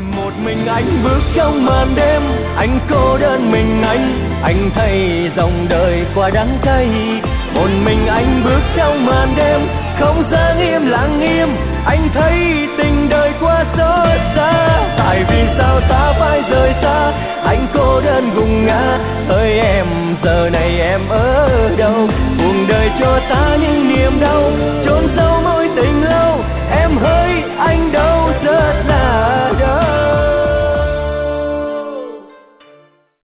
Một mình anh bước trong màn đêm, anh cô đơn mình anh thấy dòng đời qua đắng cay. Một mình anh bước trong màn đêm, không gian im lặng im, anh thấy tình đời qua xót xa. Tại vì sao ta phải rời xa, anh cô đơn gục ngã. Hỡi em giờ này em ở đâu, cuộc đời cho ta những niềm đau,